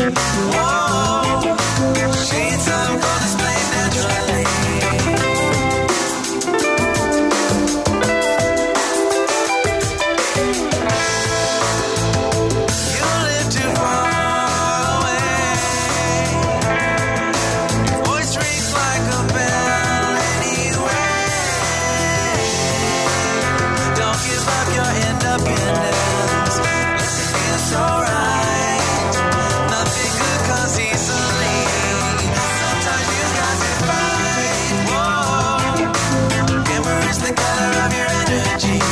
Whoa, shades of gold displayed naturally. You live too far away. Voice rings like a bell anyway. Don't give up your independence. Let it feel so right. Nothing good comes easily. Sometimes you got to fight. Whoa, amber is the color of your energy.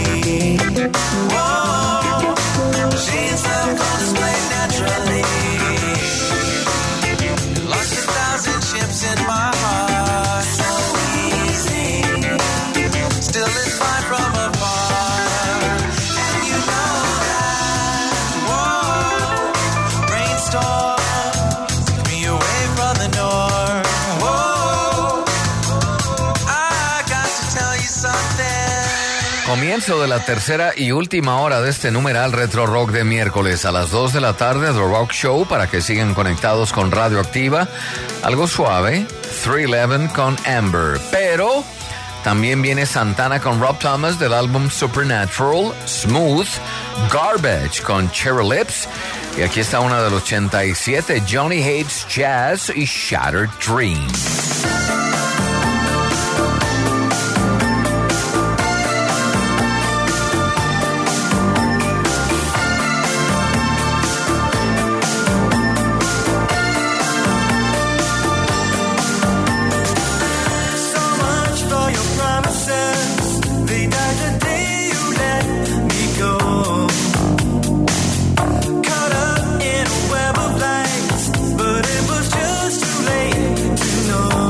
Whoa, shades of gold displayed naturally. Lost 1,000 ships in my heart. So easy. Still it's fine from afar. And you know that. Whoa, rainstorm took me away from the north. Whoa, I got to tell you something. Comienzo de la tercera y última hora de este numeral Retro Rock de miércoles a las 2 de la tarde, The Rock Show, para que sigan conectados con Radioactiva. Algo suave, 311 con Amber, pero también viene Santana con Rob Thomas del álbum Supernatural, Smooth, Garbage con Cherry Lips, y aquí está una del 87, Johnny Hates Jazz y Shattered Dreams. So much for your promises. They died the day you let me go. Caught up in a web of lights, but it was just too late to know.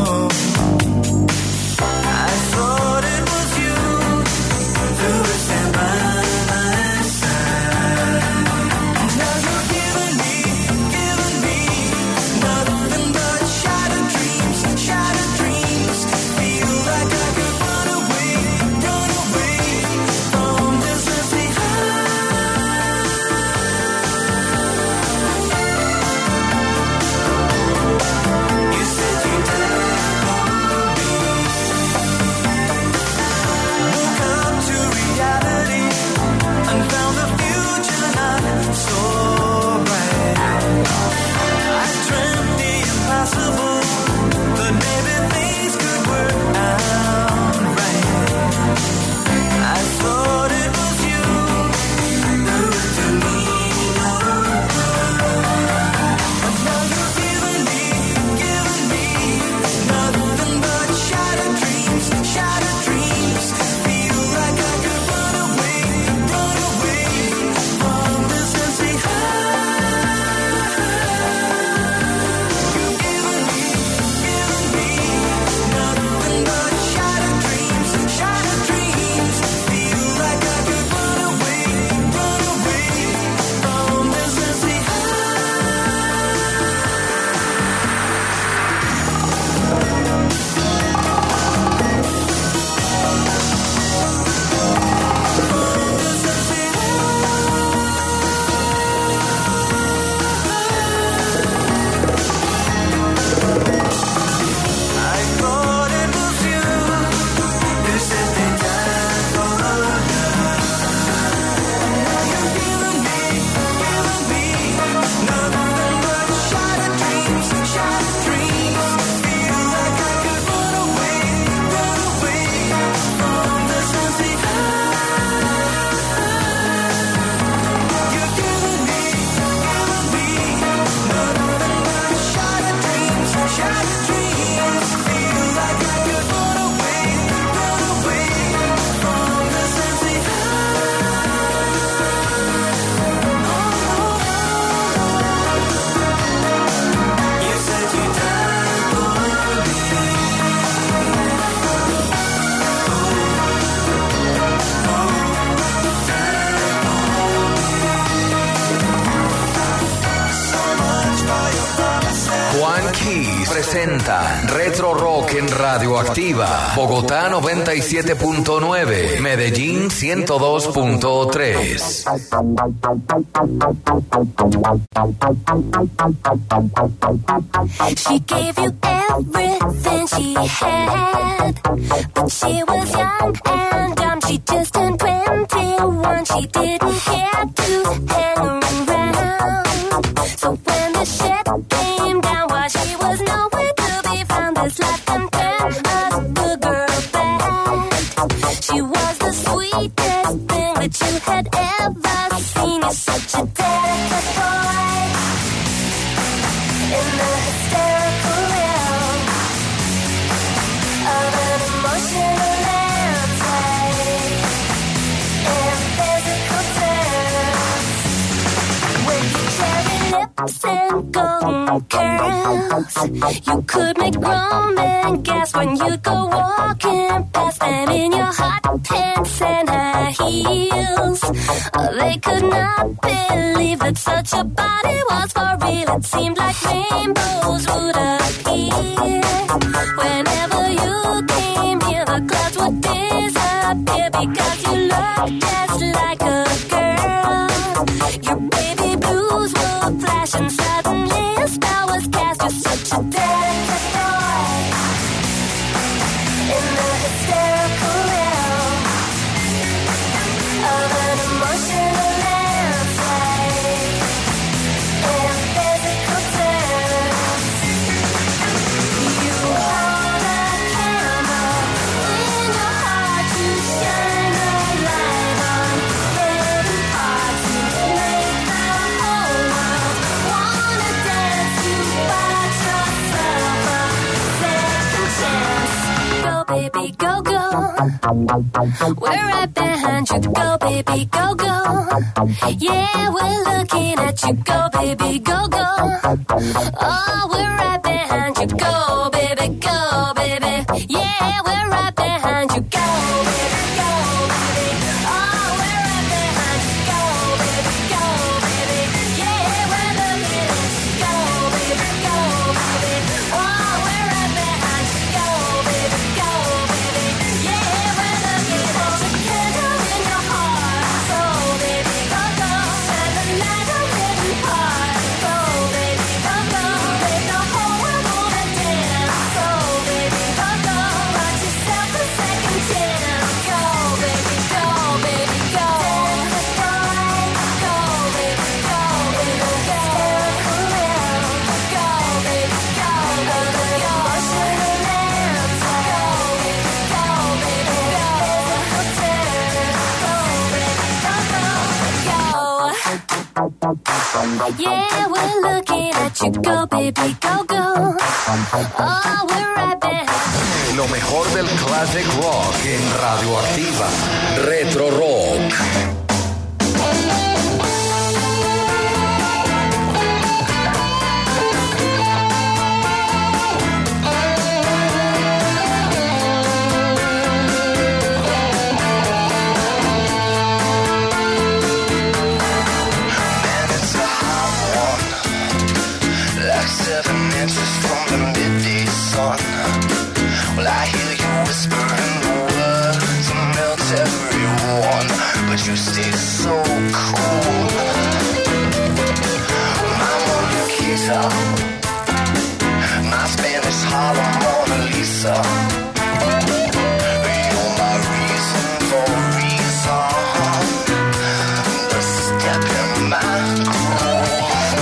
Keys presenta Retro Rock en Radioactiva. Bogotá 97.9, Medellín 102.3. She gave you everything she had, but she was young and dumb. She just turned 21. She didn't care to hang around. So when the shit came down, while she was nowhere to be found, this life can turn a good girl bad. She was the sweetest thing that you had ever seen. You're such a delicate boy in the hysterical realm of an emotional landscape and physical terms. With your cherry lips and golden curls, you could make grown men gasp when you go walking past them in your hot pants and high heels. They could not believe that such a body was for real. It seemed like rainbows would appear whenever you came near. The clouds would disappear because you looked just like a girl. Your baby blues would flash and suddenly a spell was cast. You're such a delicate boy in the hysterical realm of an emotional landscape and physical terms. You hold a candle in your heart to shine a light on hidden parts. You make the whole world wanna dance. You bought yourself a second chance. Go baby, go go. We're right behind you. Go baby, go go. Yeah, we're looking at you. Go baby, go go. Oh, we're right behind you. Go baby, go baby. Yeah, we're right behind you. Go baby, go baby. Oh, we're right behind you. Go baby, go baby. Yeah, we're looking at you. Go baby, go baby. Oh, we're right behind you. Go baby, go baby. Yeah, we're looking at you. Candle in your heart. Go baby, go go. Shine the light on hidden parts. Go baby, go go. Make the whole world wanna dance. Go baby, go go. Write yourself a second chance. Go baby, go baby, go. Go baby, go baby, go. Go baby, go baby, go. Emotional landscape. Go baby, go baby, go. Yeah, we're looking at you. Go baby, go go. Oh, we're right behind. Lo mejor del classic rock en Radioactiva. Retro Rock. And it's a hot one, like 7 inches from the midday sun. Well, I hear you whispering the words and melt everyone, but you stay so cool. My Mona Lisa, my Spanish Harlem Mona Lisa. You're my reason for reason, the step in my groove.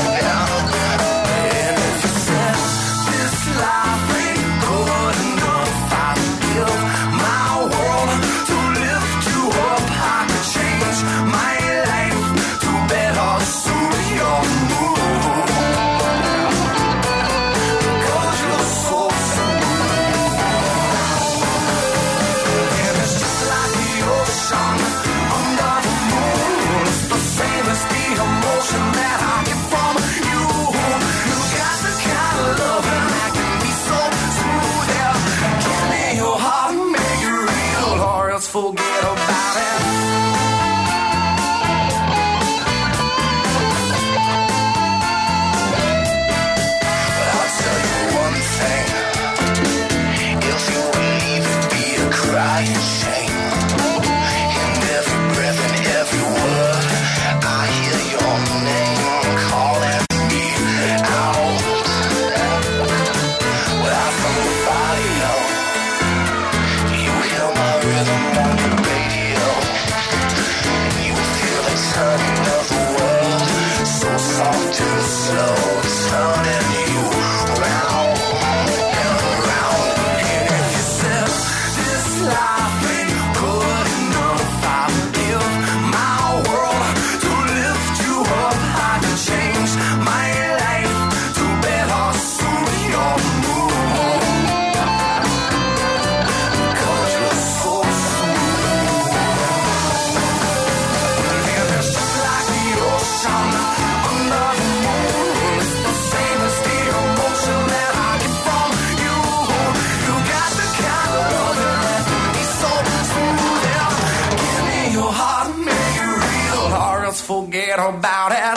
And if you said this life ain't good enough, I build my world to lift you up. I could change my life to better suit your mood. Because you're so smooth. soft and slow, turning you round and round. And if you said this life ain't good enough, I'll give my world to lift you up. I can change my life to better suit your mood. 'Cause you're so smooth. And it's just like the ocean under the moon. It's the same as the emotion that I get from you. You got the kind of love that left me so smooth. Yeah. Give me your heart, make it real, or else forget about it.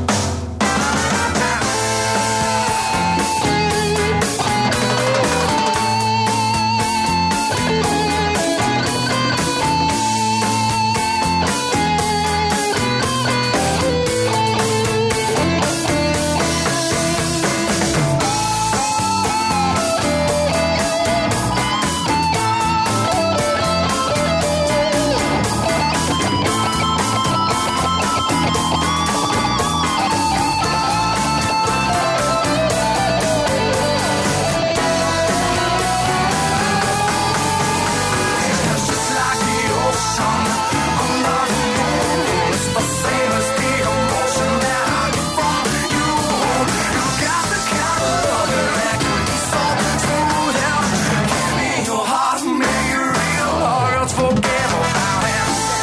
It's just like the ocean under the moon. It's the same as the emotion that I get from you. You got the kind of love that can be so smooth. Yeah. Give me your heart, make it real, or else forget about it.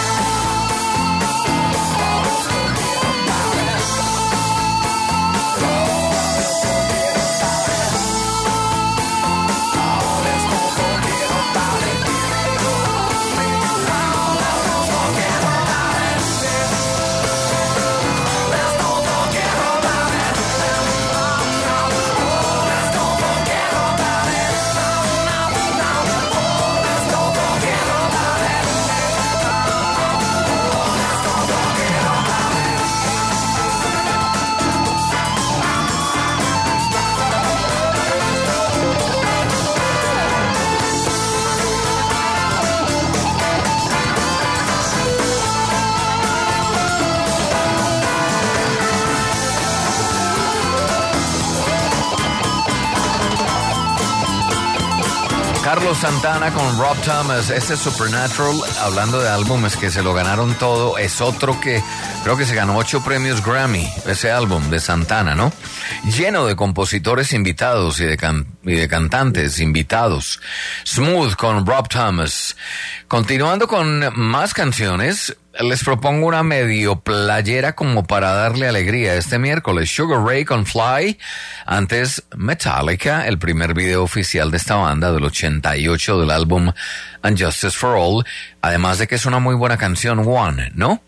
Carlos Santana con Rob Thomas, este Supernatural, hablando de álbumes que se lo ganaron todo, es otro que creo que se ganó 8 premios Grammy, ese álbum de Santana, ¿no? Lleno de compositores invitados y de cantantes invitados. Smooth con Rob Thomas. Continuando con más canciones, les propongo una medio playera como para darle alegría este miércoles. Sugar Ray con Fly. Antes Metallica, el primer video oficial de esta banda del 88 del álbum And Justice for All. Además de que es una muy buena canción, One, ¿no?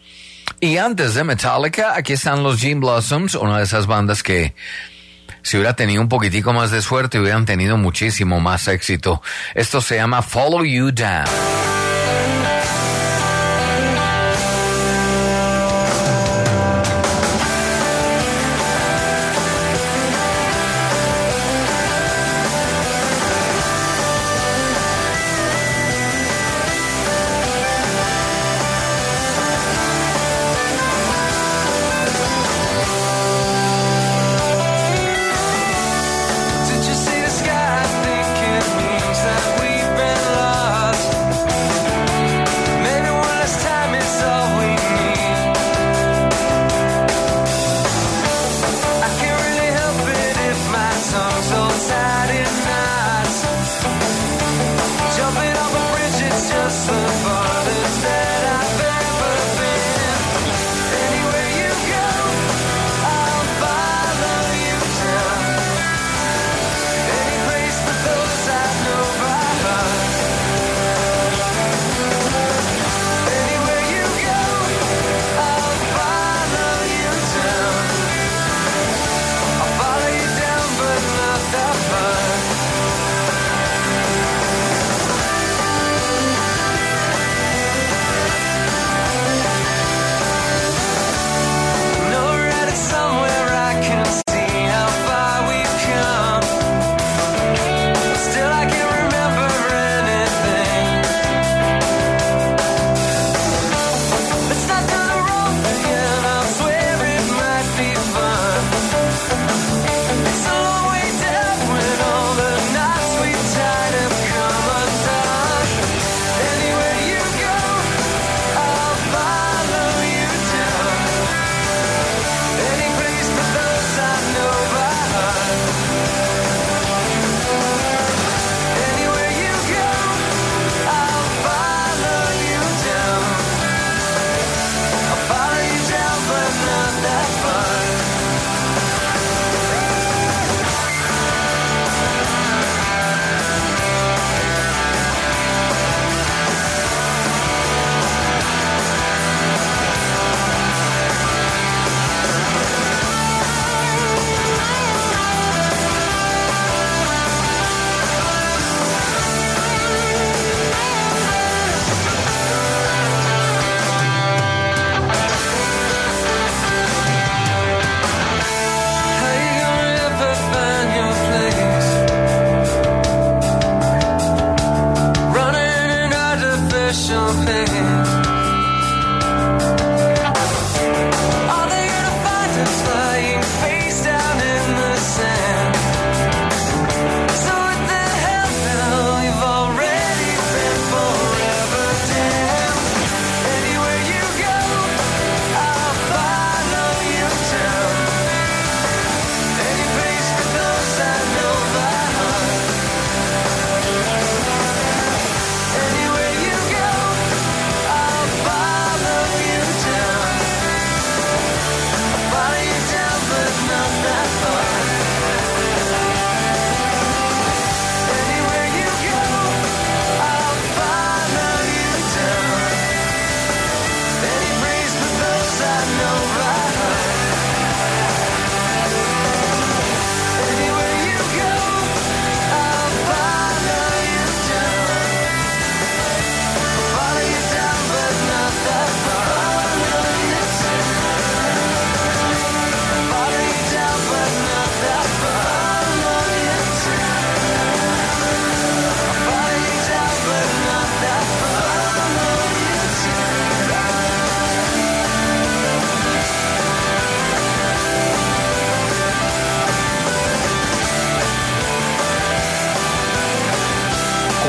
Y antes de Metallica, aquí están los Gin Blossoms, una de esas bandas que si hubiera tenido un poquitico más de suerte hubieran tenido muchísimo más éxito. Esto se llama Follow You Down. Did you see the sky? Think it means that we've been lost.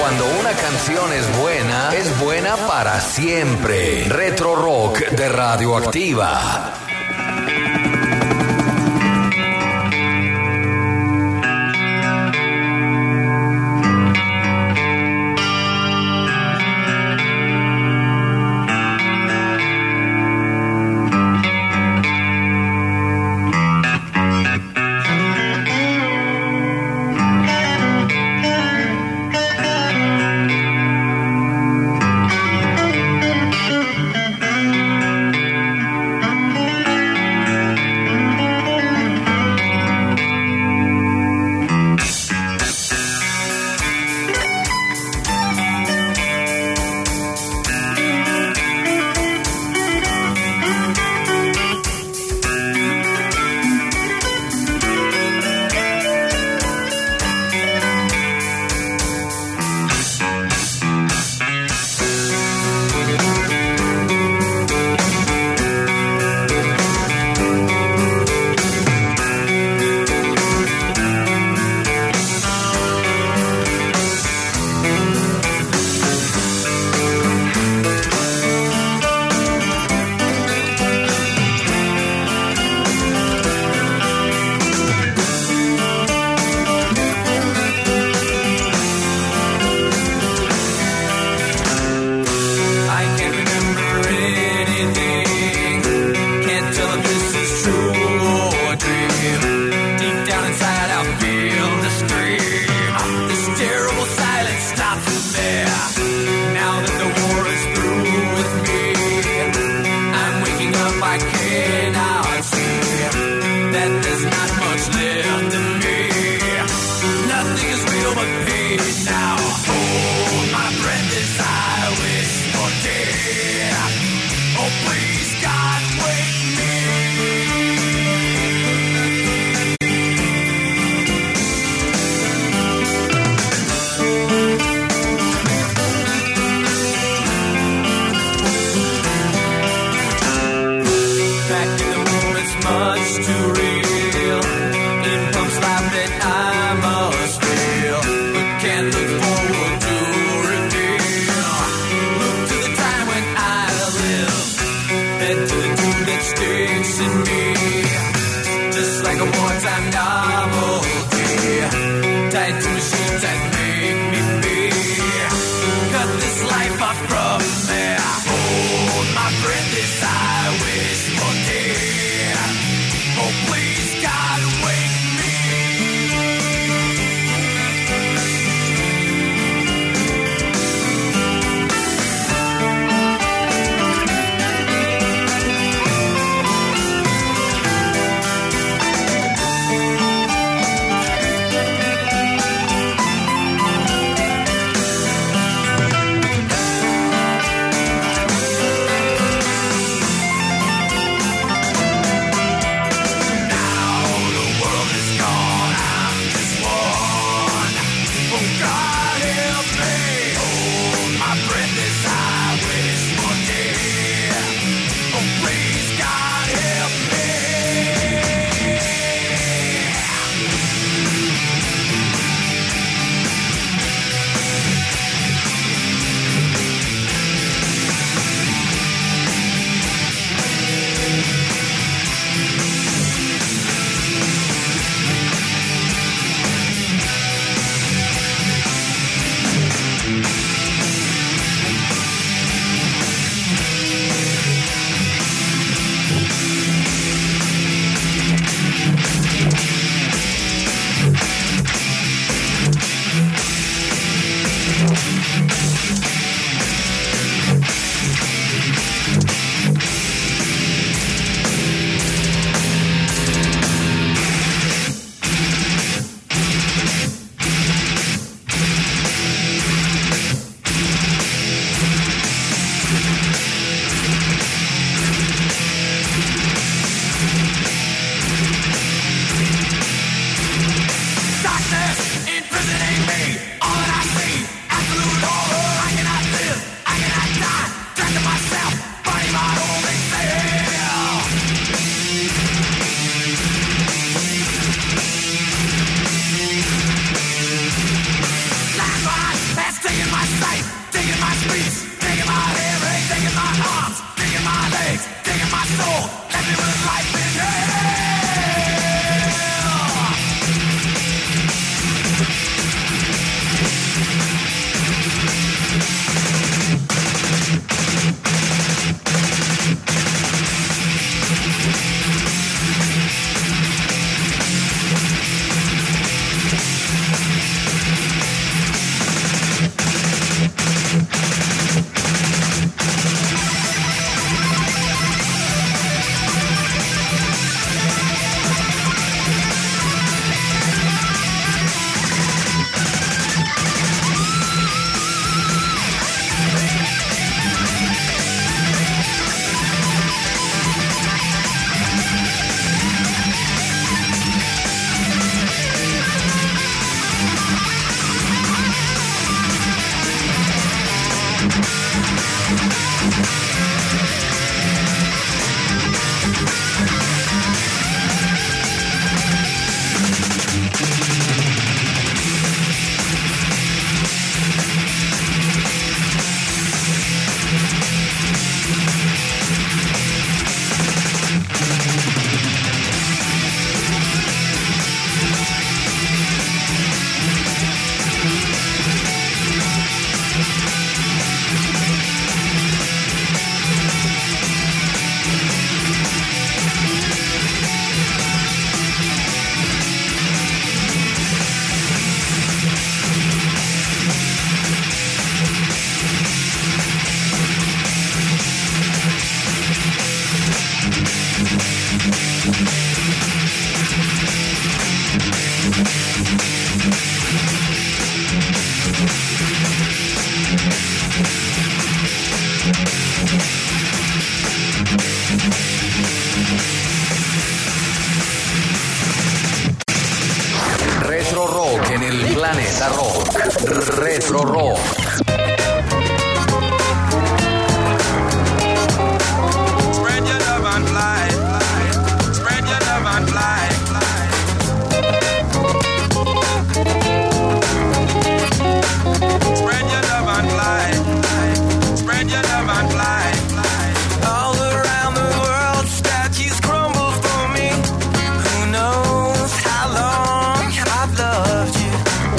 Cuando una canción es buena para siempre. Retro Rock de Radioactiva. Planeta Rock. Retro Rock. Spread your love and fly. Spread your love and fly. Spread your love and fly. Spread your love and fly. All around the world, statues crumble for me. Who knows how long I've loved you?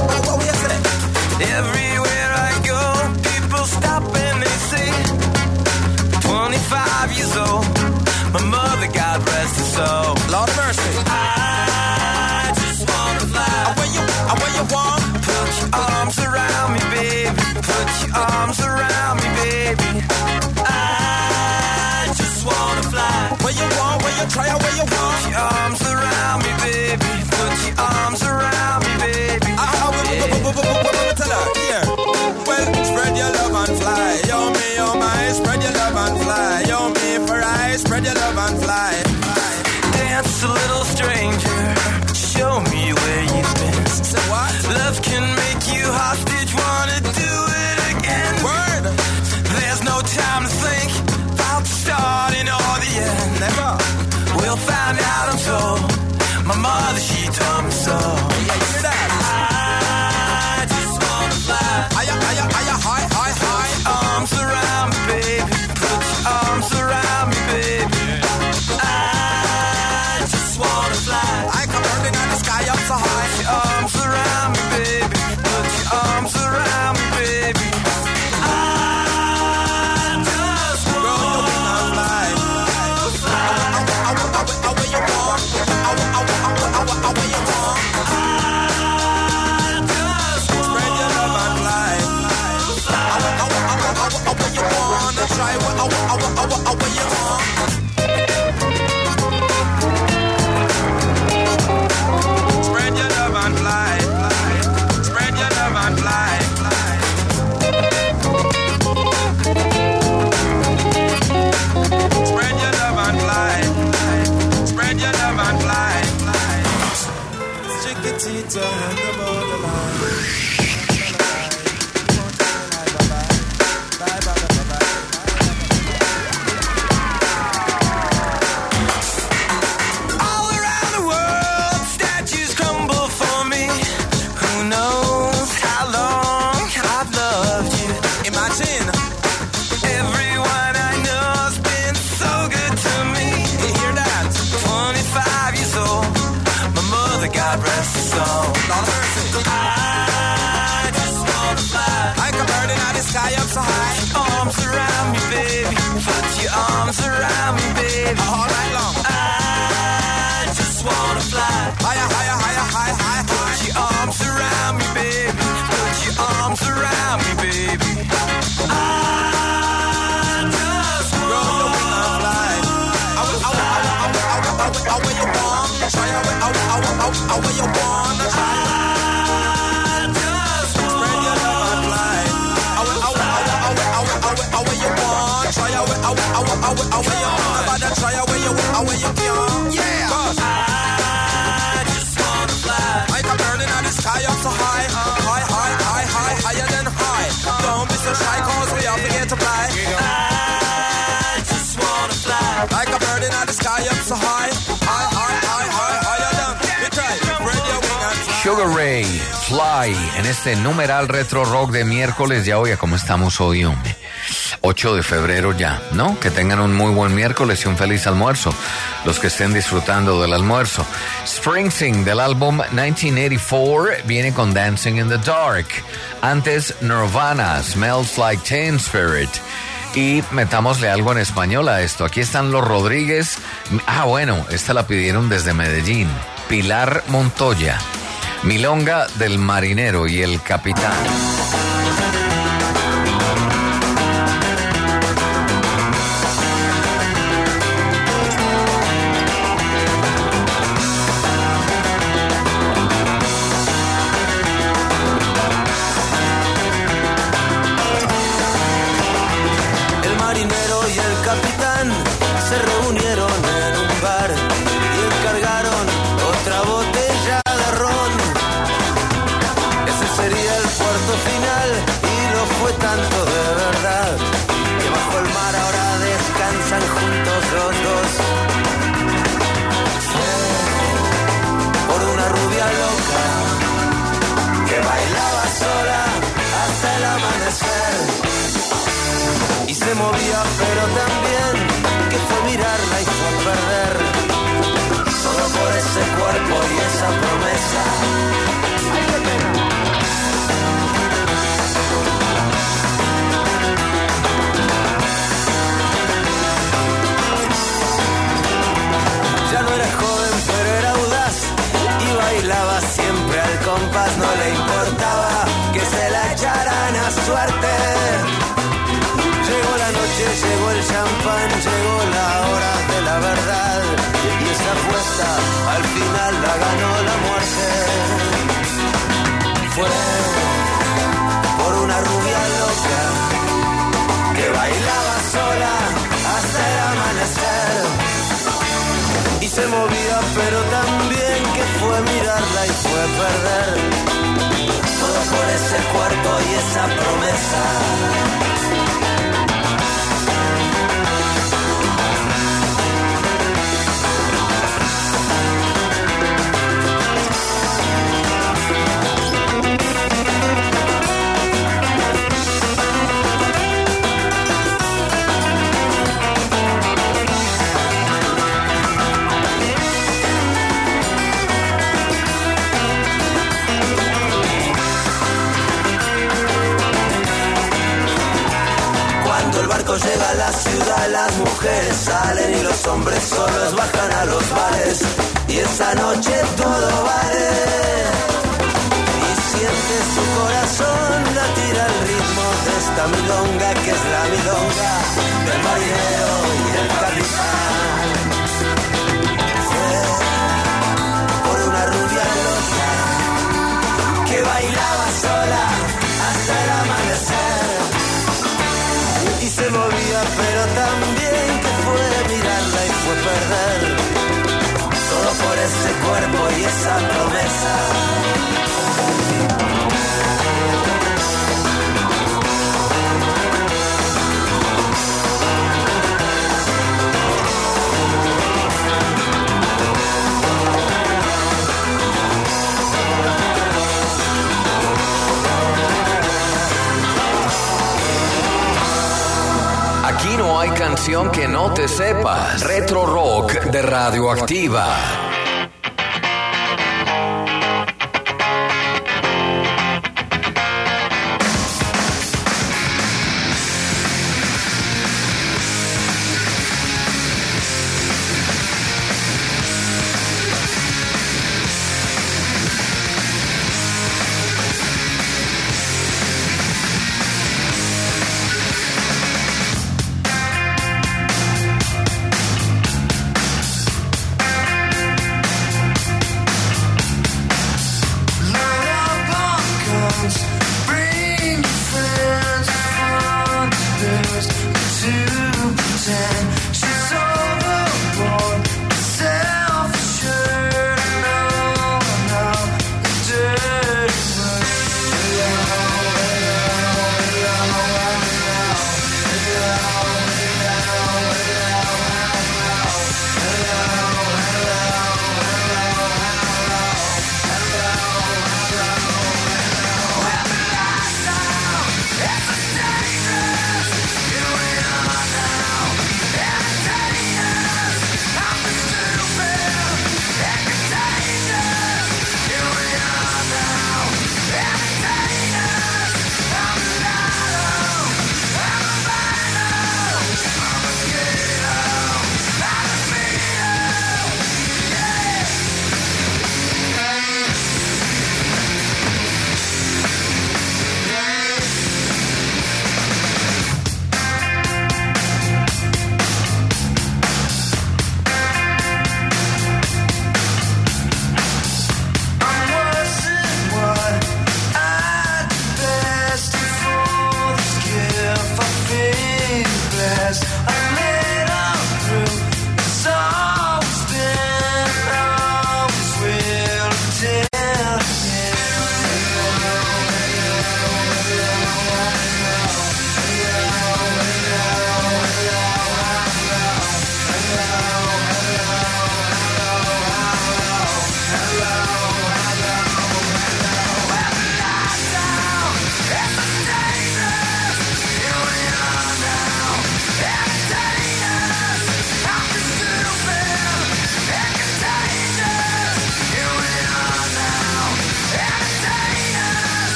Everywhere I go, people stop and they say, 25 years old, my mother, God rest her soul. Lord of mercy. I just wanna fly. Where you want? Put your arms around me, baby. Put your arms around me, baby. I just wanna fly. Where you want? Where you try? Where you want? Put your arms around me, baby. Put your arms around me, baby. Tell her, yeah. Well, spread your love and fly. Yo me, oh my, spread your love and fly. Yo me for I, spread your love and fly. Dance a little stranger. Show me where you've been. Say what? Love can make you hostage. Wanna do it again? Word. There's no time to think about the starting or the end. Never. We'll find out, I'm told. My mother, she told me so. Yeah, you hear that? I just wanna fly. High. Arms around me, baby. Put your arms around me, baby. I just wanna fly. I come burning out the sky up so high. Put your arms around me, baby. Put your arms around me, baby. I just wanna fly. Where you want? Where you want? Spread your love and fly. Where you wanna try? Where you want? Spread your love and fly. Spread your love and fly. Spread your love and fly. Spread your love and fly. Chiquitita and the borderline. All around the world, statues crumble for me. Who knows how long I've loved you? Imagine everyone I know's been so good to me. You hear that? 25 years old, my mother, God rest her soul. Lord of mercy. I just wanna fly. Like a bird in the sky up so high. Arms around me, baby. Put your arms around me, baby. All night long. I just wanna fly. Higher. Put your arms around me, baby. Put your arms around me, baby. I just wanna fly. Where you want? Try where you want. Spread your love and fly. Where you want? Try where you want. Better try where you can. Yeah. I just wanna fly. Like a bird in the sky up so high. Higher than high. Don't be so shy, cause we all forget to fly. I just wanna fly. Like a bird in the sky up so high. Higher than. We try. Spread your wing and fly. Sugar Ray, Fly, en este numeral Retro Rock de miércoles. Ya oiga cómo estamos hoy, hombre. 8 de febrero ya, ¿no? Que tengan un muy buen miércoles y un feliz almuerzo, los que estén disfrutando del almuerzo. Springsteen, del álbum 1984, viene con Dancing in the Dark. Antes, Nirvana, Smells Like Teen Spirit. Y metámosle algo en español a esto. Aquí están los Rodríguez. Bueno, esta la pidieron desde Medellín. Pilar Montoya, Milonga del Marinero y el Capitán. Ese movía, pero también que fue mirarla y fue perder. Todo por ese cuerpo y esa promesa. ¡Ay, qué pena! Ya no era joven, pero era audaz y bailaba siempre al compás. No le importaba que se la echaran a suerte. Llegó la noche, llegó el champán, llegó la hora de la verdad. Y esa apuesta al final la ganó la muerte. Fue por una rubia loca que bailaba sola hasta el amanecer. Y se movía, pero también que fue mirarla y fue perder. Todo por ese cuerpo y esa promesa. Llega a la ciudad, las mujeres salen y los hombres solos bajan a los bares. Y esa noche todo vale. Y siente su corazón latir al ritmo de esta milonga que es la milonga del marinero y el capitán. Fue por una rubia loca que bailaba sola hasta el amanecer. Y se movía, pero también que fue mirarla y fue perder. Todo por ese cuerpo y esa promesa. Aquí no hay canción que no te sepas. Retro Rock de Radioactiva.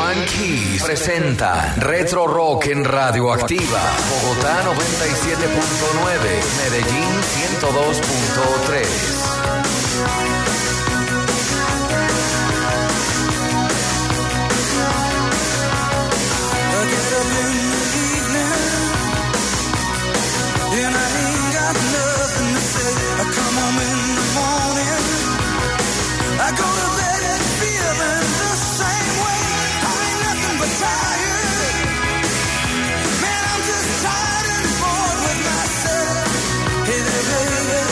Juan Keys presenta Retro Rock en Radioactiva. Bogotá 97.9, Medellín 102.3. And I ain't got nothing to say. I come home in the morning. I go to bed feeling the same way. I ain't nothing but tired. Man, I'm just tired and bored with myself. Hey there, baby.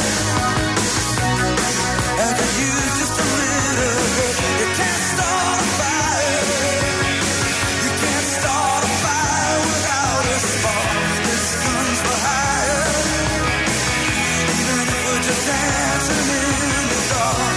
I could use just a little bit. You can't start a fire. You can't start a fire without a spark. This gun's for hire. Even if we're just dancing in the dark.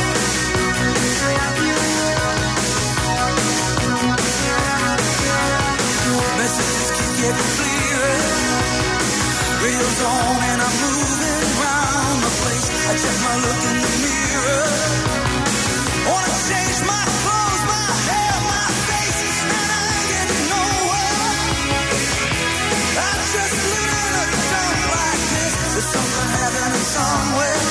Messages keep getting clearer. Radio's on and I'm moving around the place. I check my look in the mirror. Wanna change my clothes, my hair, my face, and I ain't getting nowhere. I'm just living in a dump like this. There's something happening somewhere.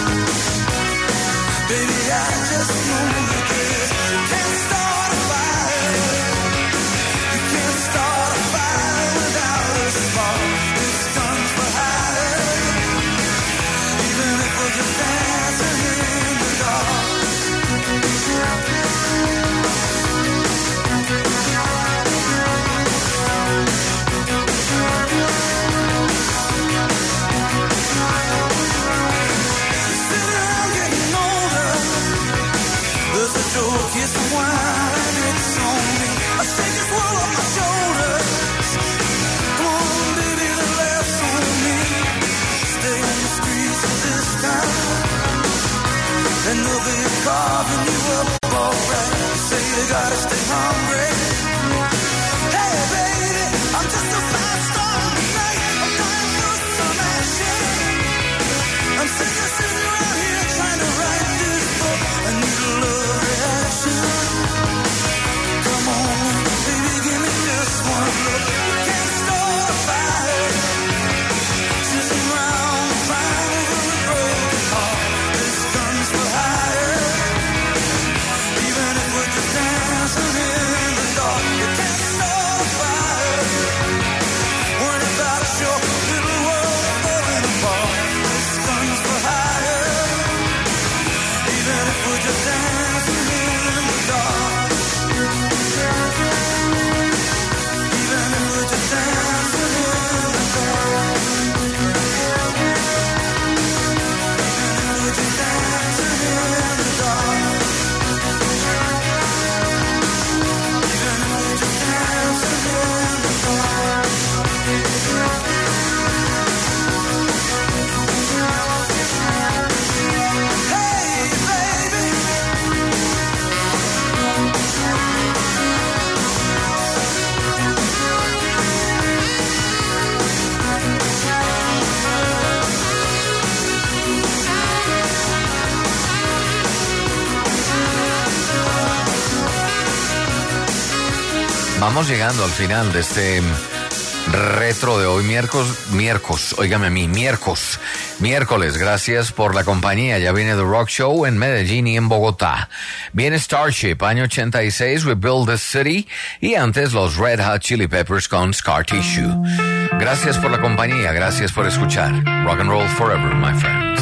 Baby, I just know this. You can't start a fire. You can't start a fire without a spark. This gun's for hire. Even if we're just dancing in the dark. Sitting around getting older. There's a joke, it's the wine, it's on me. I shake this world off my shoulders. Come on, baby, the laughs on me. Stay on the streets of this town, and they'll be carving you up alright. Say you gotta stay hungry. Hey, baby, I'm just a fast star tonight. I'm dying for some action. I'm sick of sitting around here trying to write this book. I need a love reaction. Come on, baby, give me just one look. You can't start a fire. Sitting around crying over a broken heart. This gun's for hire. Even if we're just dancing in the dark. You can't start a fire. Worried about your little world falling apart. This gun's for hire. Even if we're just dancing in the dark. Even if we're just dancing in the dark. Even if we're just dancing in the dark. Even if we're just dancing in the dark. Hey, baby. Vamos llegando al final de este retro de hoy, miércoles. Gracias por la compañía. Ya viene The Rock Show en Medellín y en Bogotá. Viene Starship, año 86, We Build This City, y antes los Red Hot Chili Peppers con Scar Tissue. Gracias por la compañía, gracias por escuchar. Rock and roll forever, my friends.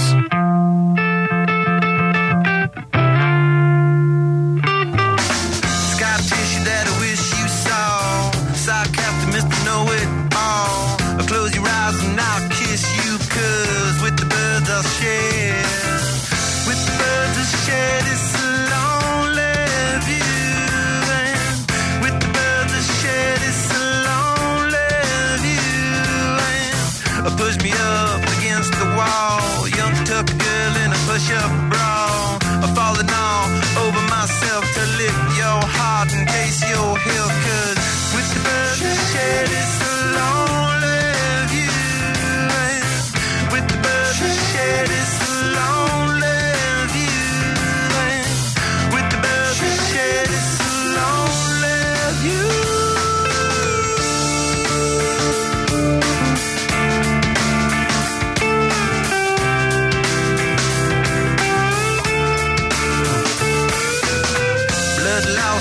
Scar tissue that I wish you saw. Sarcastic Mr. Know-It-All. Close your eyes and I'll kiss you, 'cause with the birds I'll share. With the birds I'll share this lonely view. And with the birds I'll share this lonely view. And push me up against the wall. Young tucker girl in a push-up bra. Falling all over myself to lift your heart in case you're healed. 'Cause with the birds I share this lonely view. And with the birds I share this lonely view. And with the birds I share this lonely view.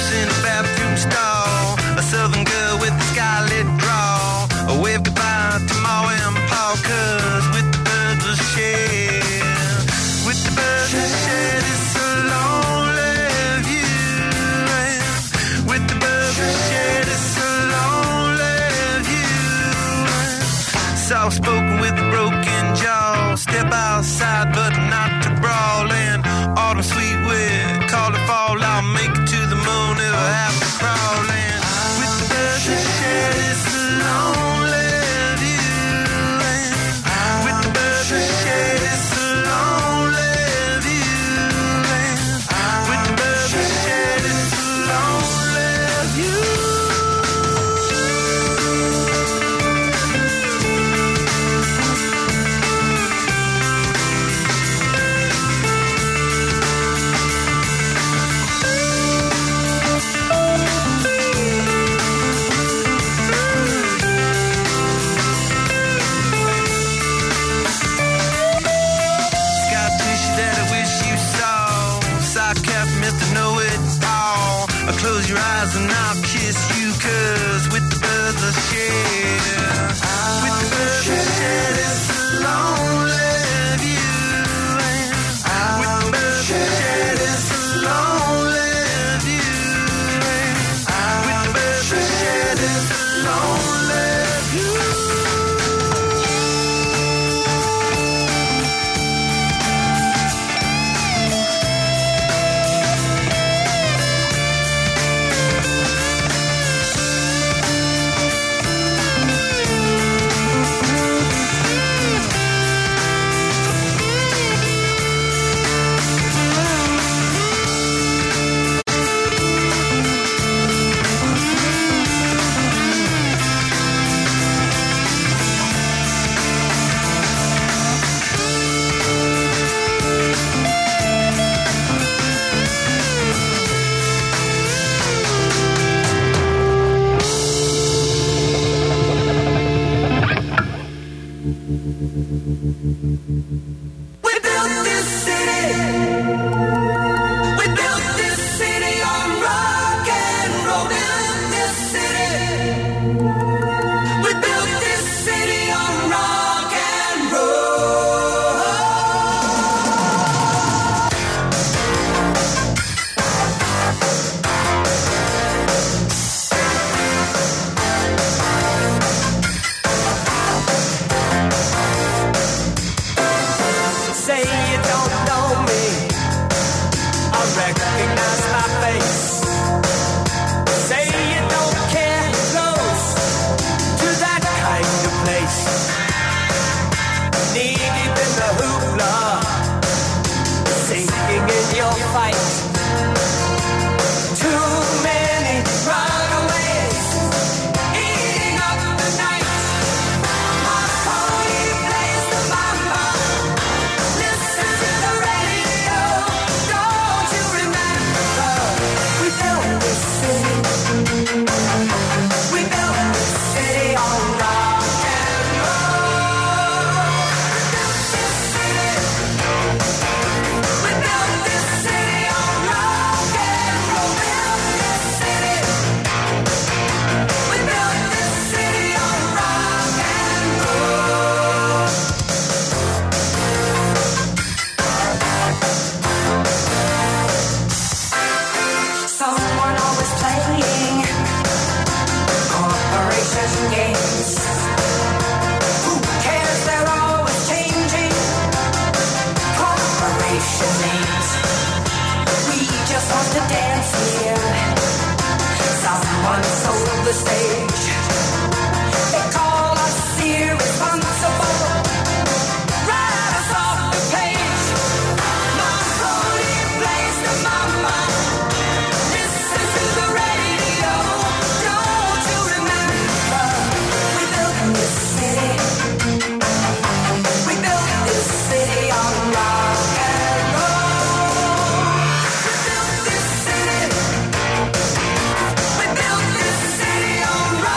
house in a bathroom stall. A southern girl with a scarlet drawl. A wave goodbye to Ma and Pa, 'cause with the birds will share. With the birds will share this a lonely view. And with the birds will share this a lonely view. And soft spoken with a broken jaw. Step outside but not to brawl. And autumn sweet wind, call it fall. I'll make it to the moon if I have to crawl. And with the birds that share this lonely view. And with the birds that share this lonely view. And with the birds that share this lonely view. Close your eyes and I'll kiss you, 'cause with the birds I share. With the birds I share this lonely view. And with the birds I share this lonely view. And with the birds I share this lonely view. We built this city. We built this city on rock and roll. Built this city. We built this city on rock and roll. Say you don't know me, I recognize my face. Say you don't care who goes to that kind of place. Knee deep in the hoopla, sinking in your fight. Too many runaways, eating up the night. My pony plays the mama. Listen to the radio. Don't you remember? We built this city. We built this city on rock and roll. We built this city on rock and roll. Built this city. We built this city on rock and roll. Someone always playing corporation games. Who cares? They're always changing corporation names. We just want to dance here. Someone sold the stage. They call us irresponsible. Write us off the page. My pony plays the mama. Listen to the radio. Don't you remember? We built this city. We built this city on rock and roll. We built this city. We built this city on rock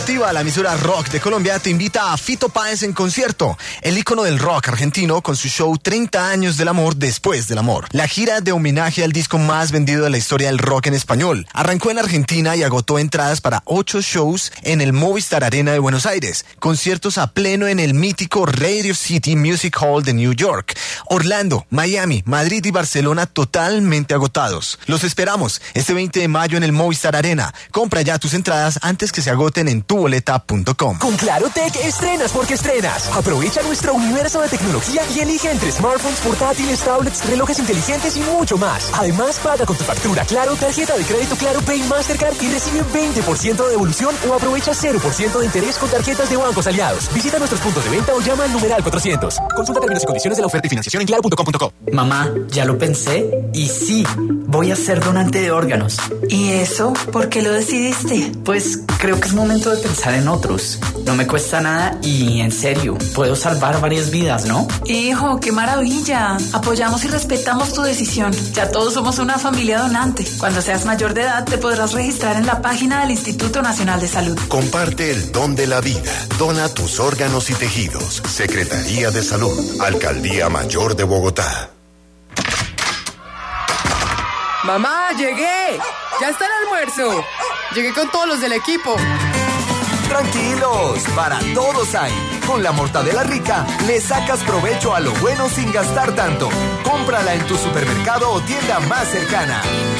Radioactiva, la emisora rock de Colombia, te invita a Fito Páez en concierto, el ícono del rock argentino con su show 30 años del amor después del amor. La gira de homenaje al disco más vendido de la historia del rock en español. Arrancó en Argentina y agotó entradas para 8 shows en el Movistar Arena de Buenos Aires. Conciertos a pleno en el mítico Radio City Music Hall de New York. Orlando, Miami, Madrid y Barcelona totalmente agotados. Los esperamos este 20 de mayo en el Movistar Arena. Compra ya tus entradas antes que se agoten en tuboleta.com. Con Claro Tech estrenas porque estrenas. Aprovecha nuestro universo de tecnología y elige entre smartphones, portátiles, tablets, relojes inteligentes y mucho más. Además, paga con tu factura Claro, tarjeta de crédito Claro Pay Mastercard y recibe 20% de devolución o aprovecha 0% de interés con tarjetas de bancos aliados. Visita nuestros puntos de venta o llama al numeral 400. Consulta términos y condiciones de la oferta y financiación en claro.com.co. Mamá, ya lo pensé y sí, voy a ser donante de órganos. ¿Y eso? ¿Por qué lo decidiste? Pues creo que es momento de pensar en otros. No me cuesta nada y, en serio, puedo salvar varias vidas, ¿no? Hijo, qué maravilla. Apoyamos y respetamos tu decisión. Ya todos somos una familia donante. Cuando seas mayor de edad, te podrás registrar en la página del Instituto Nacional de Salud. Comparte el don de la vida. Dona tus órganos y tejidos. Secretaría de Salud. Alcaldía Mayor de Bogotá. Mamá, llegué. Ya está el almuerzo. Llegué con todos los del equipo. Tranquilos, para todos hay. Con la mortadela rica, le sacas provecho a lo bueno sin gastar tanto. Cómprala en tu supermercado o tienda más cercana.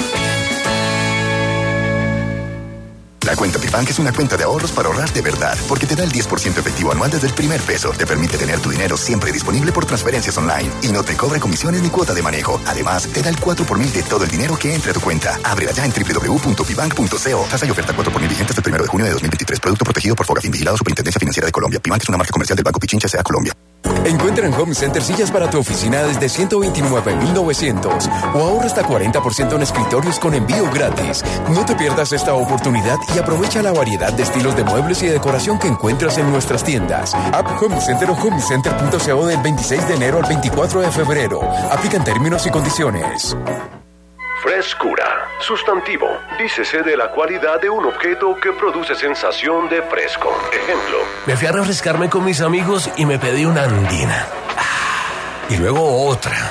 La cuenta Pibank es una cuenta de ahorros para ahorrar de verdad, porque te da el 10% efectivo anual desde el primer peso. Te permite tener tu dinero siempre disponible por transferencias online y no te cobra comisiones ni cuota de manejo. Además, te da el 4 por mil de todo el dinero que entre a tu cuenta. Ábrela ya en www.pibank.co. Tasa y oferta 4 por mil vigentes del 1 de junio de 2023. Producto protegido por Fogafín, vigilado Superintendencia Financiera de Colombia. Pibank es una marca comercial del Banco Pichincha S.A. Colombia. Encuentra en Home Center sillas para tu oficina desde $129,900 o ahorra hasta 40% en escritorios con envío gratis. No te pierdas esta oportunidad y aprovecha la variedad de estilos de muebles y decoración que encuentras en nuestras tiendas. App Home Center o homecenter.co del 26 de enero al 24 de febrero. Aplican términos y condiciones. Frescura. Sustantivo. Dícese de la cualidad de un objeto que produce sensación de fresco. Ejemplo. Me fui a refrescarme con mis amigos y me pedí una andina. Y luego otra.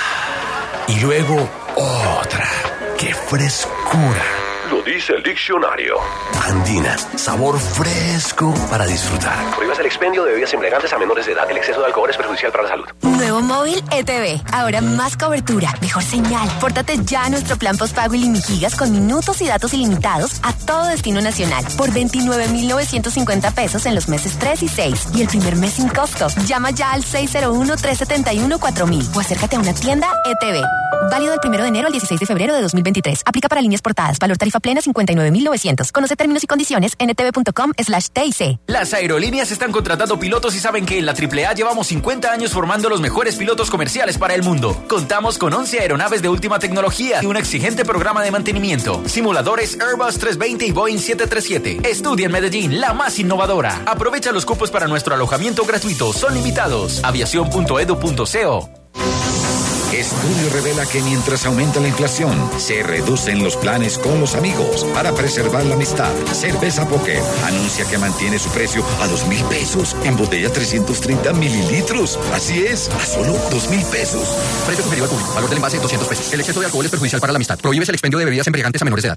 Y luego otra. ¡Qué frescura! Lo dice el diccionario. Andina, sabor fresco para disfrutar. Prohíbas el expendio de bebidas embriagantes a menores de edad. El exceso de alcohol es perjudicial para la salud. Nuevo móvil ETV. Ahora más cobertura, mejor señal. Pórtate ya a nuestro plan postpago ilimigigas con minutos y datos ilimitados a todo destino nacional por 29,950 pesos en los meses 3 y 6 y el primer mes sin costo. Llama ya al 601-371-4000 o acércate a una tienda ETV. Válido del 1 de enero al 16 de febrero de 2023. Aplica para líneas portadas. Valor tarifa plena 59,900. Conoce términos y condiciones en etv.com/TIC. Las aerolíneas están contratando pilotos y saben que en la AAA llevamos 50 años formando los mejores pilotos comerciales para el mundo. Contamos con 11 aeronaves de última tecnología y un exigente programa de mantenimiento. Simuladores Airbus 320 y Boeing 737. Estudia en Medellín, la más innovadora. Aprovecha los cupos para nuestro alojamiento gratuito. Son limitados. Aviación.edu.co. Estudio revela que mientras aumenta la inflación, se reducen los planes con los amigos para preservar la amistad. Cerveza Poker anuncia que mantiene su precio a 2,000 pesos en botella 330 mililitros. Así es, a solo 2,000 pesos. Precio superior al público. Valor del envase 200 pesos. El exceso de alcohol es perjudicial para la amistad. Prohíbes el expendio de bebidas embriagantes a menores de edad.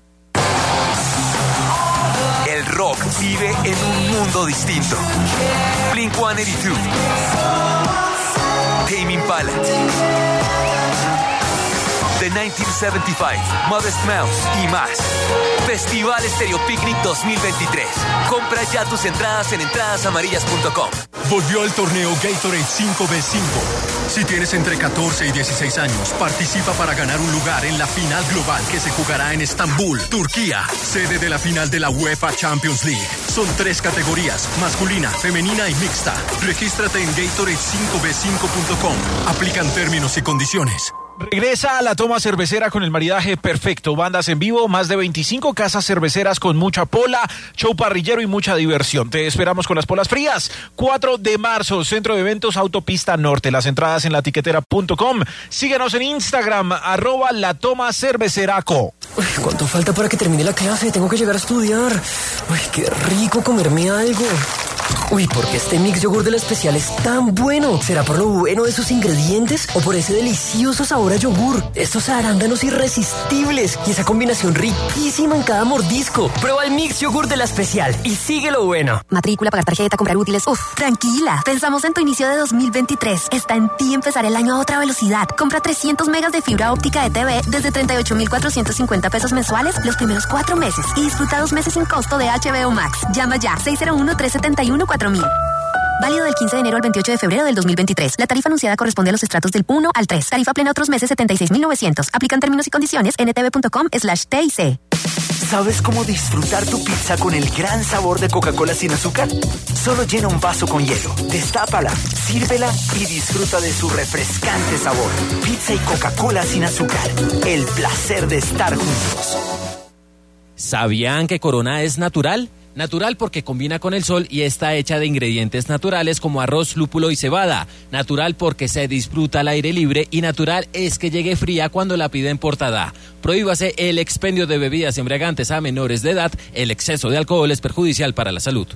El rock vive en un mundo distinto. Blink-182, Tame Impala, The 1975, Modest Mouse y más. Festival Stereo Picnic 2023. Compra ya tus entradas en entradasamarillas.com. Volvió el torneo Gatorade 5x5. Si tienes entre 14 y 16 años, participa para ganar un lugar en la final global que se jugará en Estambul, Turquía, sede de la final de la UEFA Champions League. Son 3 categorías, masculina, femenina y mixta. Regístrate en Gatorade5b5.com. Aplican términos y condiciones. Regresa a la toma cervecera con el maridaje perfecto. Bandas en vivo, más de 25 casas cerveceras con mucha pola, show parrillero y mucha diversión. Te esperamos con las polas frías. 4 de marzo, Centro de Eventos Autopista Norte. Las entradas en latiquetera.com. Síguenos en Instagram, @latomacerveceraco. Uy, ¿cuánto falta para que termine la clase? Tengo que llegar a estudiar. Uy, qué rico comerme algo. Uy, ¿por qué este mix yogur de la especial es tan bueno? ¿Será por lo bueno de sus ingredientes o por ese delicioso sabor a yogur? Estos arándanos irresistibles y esa combinación riquísima en cada mordisco. Prueba el mix yogur de la especial y sigue lo bueno. Matrícula, pagar tarjeta, comprar útiles. Uf, tranquila. Pensamos en tu inicio de 2023. Está en ti empezar el año a otra velocidad. Compra 300 megas de fibra óptica de TV desde 38,450 pesos mensuales los primeros 4 meses y disfruta 2 meses sin costo de HBO Max. Llama ya 601-371-4000. Válido del 15 de enero al 28 de febrero del 2023. La tarifa anunciada corresponde a los estratos del 1 al 3. Tarifa plena otros meses 76,900. Aplican términos y condiciones en ntv.com/TIC. ¿Sabes cómo disfrutar tu pizza con el gran sabor de Coca-Cola sin azúcar? Solo llena un vaso con hielo, destápala, sírvela y disfruta de su refrescante sabor. Pizza y Coca-Cola sin azúcar. El placer de estar juntos. ¿Sabían que Corona es natural? Natural porque combina con el sol y está hecha de ingredientes naturales como arroz, lúpulo y cebada. Natural porque se disfruta al aire libre y natural es que llegue fría cuando la piden portada. Prohíbase el expendio de bebidas embriagantes a menores de edad. El exceso de alcohol es perjudicial para la salud.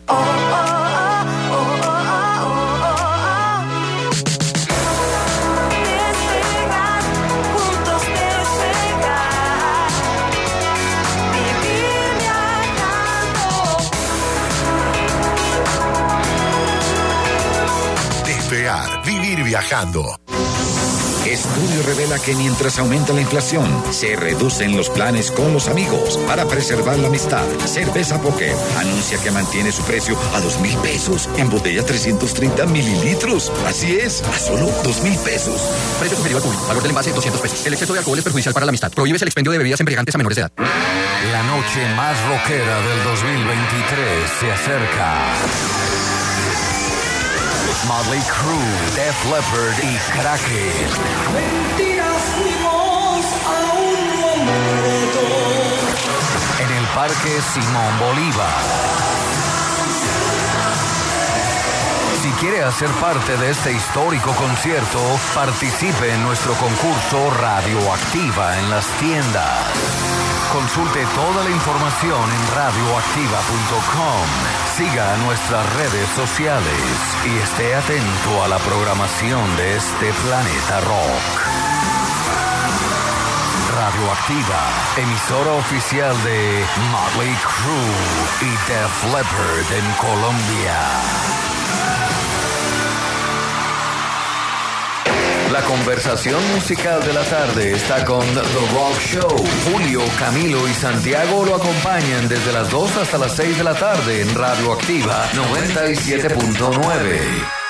Vivir viajando. Estudio revela que mientras aumenta la inflación, se reducen los planes con los amigos para preservar la amistad. Cerveza Poker anuncia que mantiene su precio a 2,000 pesos en botella 330 mililitros. Así es, a solo 2,000 pesos. Precio superior al público. Valor del envase 200 pesos. El exceso de alcohol es perjudicial para la amistad. Prohíbes el expendio de bebidas embriagantes a menores de edad. La noche más rockera del 2023 se acerca. Motley Crue, Def Leppard y Kraken. Mentiras fuimos a un momento. En el Parque Simón Bolívar. Si quiere hacer parte de este histórico concierto, participe en nuestro concurso Radioactiva en las tiendas. Consulte toda la información en radioactiva.com. Siga nuestras redes sociales y esté atento a la programación de este planeta rock. Radioactiva, emisora oficial de Motley Crue y Def Leppard en Colombia. La conversación musical de la tarde está con The Rock Show. Julio, Camilo y Santiago lo acompañan desde las 2 hasta las 6 de la tarde en Radioactiva 97.9.